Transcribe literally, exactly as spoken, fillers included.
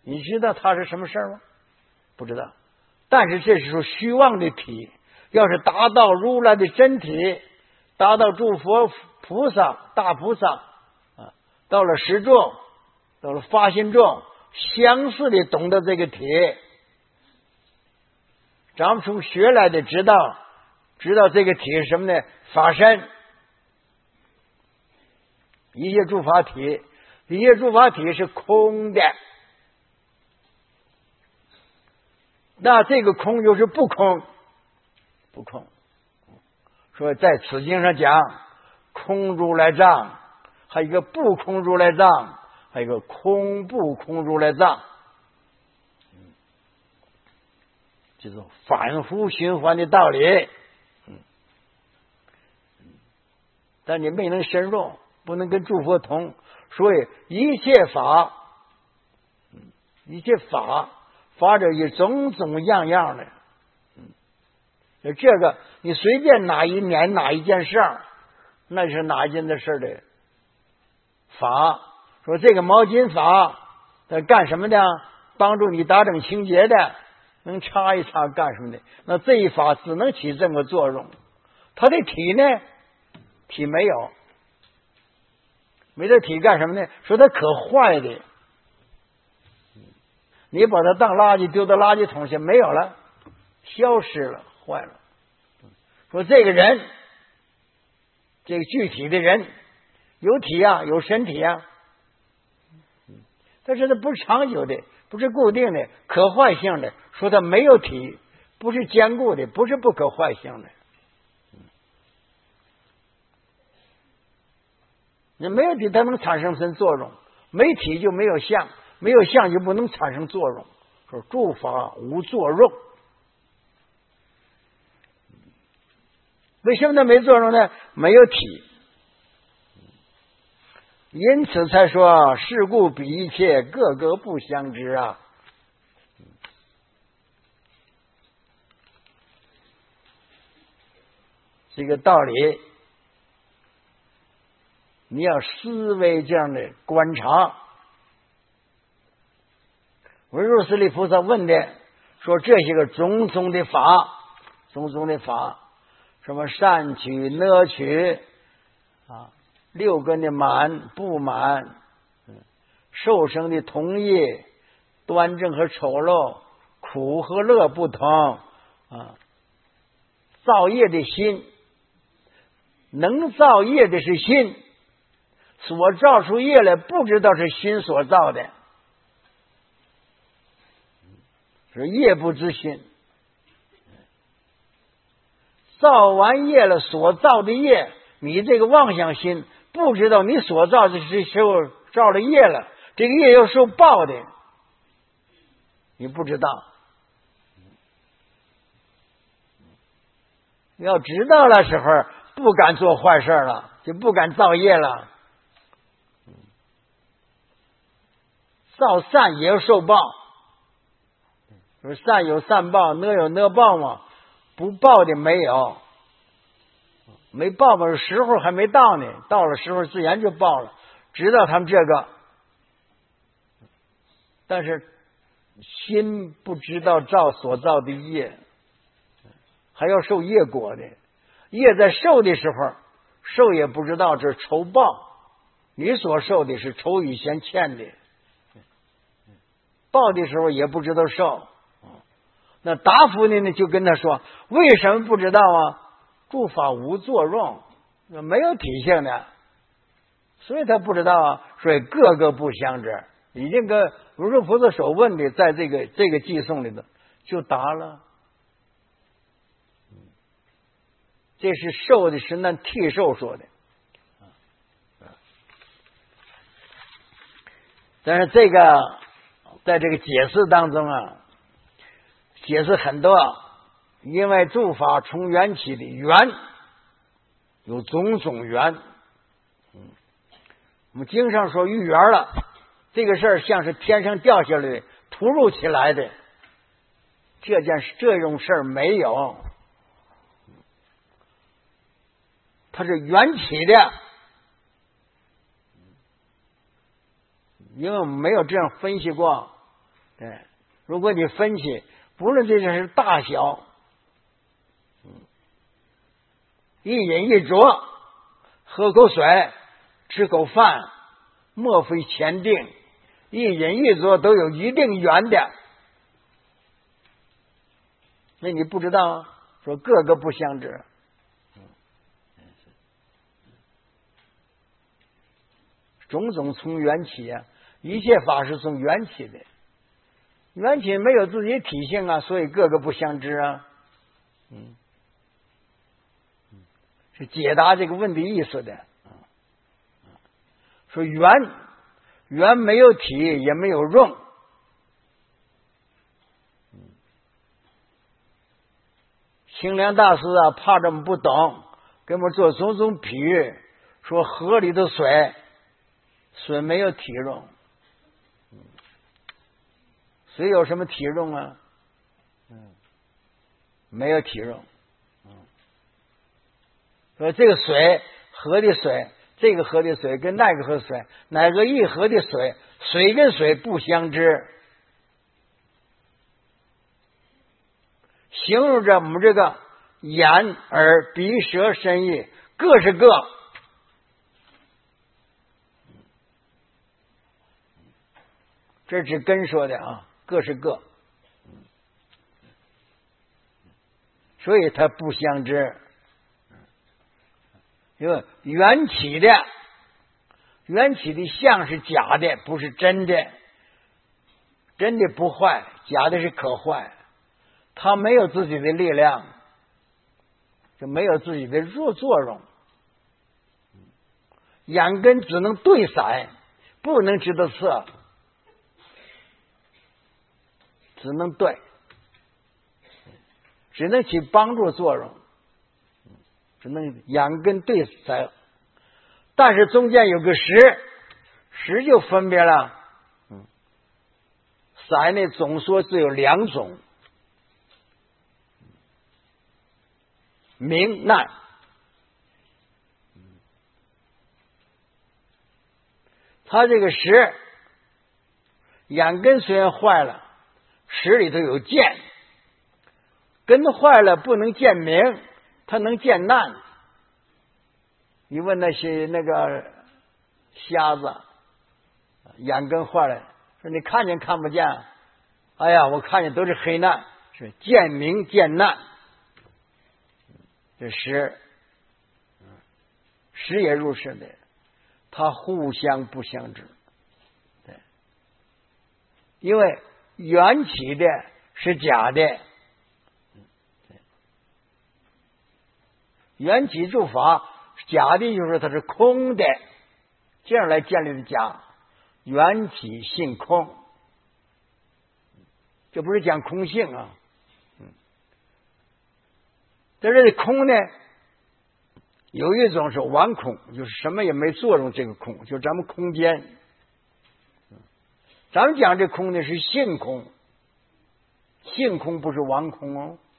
你知道它是什么事儿吗？不知道。但是这是说虚妄的体，要是达到如来的真体，达到诸佛菩萨大菩萨啊，到了十众，到了发心众，相似的懂得这个体，咱们从学来的知道，知道这个体是什么呢？法身，一切诸法体，一切诸法体是空的。那这个空就是不空，不空。说在此经上讲，空如来藏，还有一个不空如来藏，还有一个空不空如来藏，这种反复循环的道理。但你没能深入，不能跟诸佛同，所以一切法，一切法。法者有种种样样的，嗯，这个你随便哪一年哪一件事儿，那是哪一件的事的法。说这个毛巾法，它干什么的？帮助你打整清洁的，能擦一擦干什么的？那这一法只能起这个作用。它的体呢？体没有，没这体干什么呢？说它可坏的。你把它当垃圾丢到垃圾桶去，没有了，消失了，坏了。说这个人，这个具体的人有体啊，有身体啊，但是它不是长久的，不是固定的，可坏性的。说它没有体，不是坚固的，不是不可坏性的。你没有体，它能产生什么作用？没体就没有相。没有相就不能产生作用，说诸法无作用。为什么它没作用呢？没有体，因此才说是故彼一切各个不相知啊。这个道理你要思维这样的观察。文殊师利菩萨问的说，这些个种种的法，种种的法，什么善取、乐取啊，六根的满不满，受生的同意，端正和丑陋，苦和乐不同啊，造业的心，能造业的是心，所造出业来不知道是心所造的。是业不知心，造完业了，所造的业，你这个妄想心不知道你所造的是受造了业了，这个业要受报的，你不知道。要知道了时候，不敢做坏事了，就不敢造业了。造善也要受报。说善有善报，恶有恶报嘛，不报的没有，没报嘛，时候还没到呢，到了时候自然就报了。知道他们这个，但是心不知道造所造的业，还要受业果的。业在受的时候，受也不知道这是仇报，你所受的是仇以前欠的，报的时候也不知道受。那答复呢呢就跟他说，为什么不知道啊？诸法无作用，没有体性的，所以他不知道啊。所以各个不相知，已经跟文殊菩萨所问的，在这个这个偈颂里头就答了。这是受的是那替受说的，但是这个在这个解释当中啊。解释很多，因为诸法从缘起的缘有种种缘，嗯，我们经上说遇缘了，这个事儿像是天上掉下来突如其来的，这件事这种事儿没有，它是缘起的，因为我们没有这样分析过。 对，如果你分析，不论这件事大小，嗯，一饮一啄，喝口水，吃口饭，莫非前定，一饮一啄都有一定缘的。那你不知道说个个不相知。种种从缘起啊，一切法是从缘起的，缘起没有自己体性啊，所以个个不相知啊。嗯，是解答这个问题意思的。说缘缘没有体也没有用。清凉大师啊，怕这么不懂，给我们做种种比喻，说河里的水。水没有体用，水有什么体用啊？嗯，没有体用。嗯，说这个水，河的水，这个河的水跟那个河的水，哪个一河的水，水跟水不相知，形容着我们这个眼、耳、鼻、舌、身、意，各是各。这是根说的啊，各是各，所以它不相知。因为缘起的缘起的相是假的，不是真的。真的不坏，假的是可坏。它没有自己的力量，就没有自己的作作用。眼根只能对色，不能知道色。只能对，只能起帮助作用，只能眼根对色，但是中间有个识，识就分别了。嗯，色呢总说只有两种，明暗。他这个识，眼根虽然坏了。识里头有见，根坏了不能见明，它能见难。你问那些那个瞎子，眼根坏了，说你看见看不见？哎呀，我看见都是黑暗，是见明见难。这识，识也如是的，它互相不相知。对，因为缘起的是假的，缘起诸法假的，就是它是空的，这样来建立的假。缘起性空，这不是讲空性啊。嗯，在这里空呢，有一种是完空，就是什么也没作用，这个空就咱们空间。咱们讲这空呢是性空，性空不是完空哦。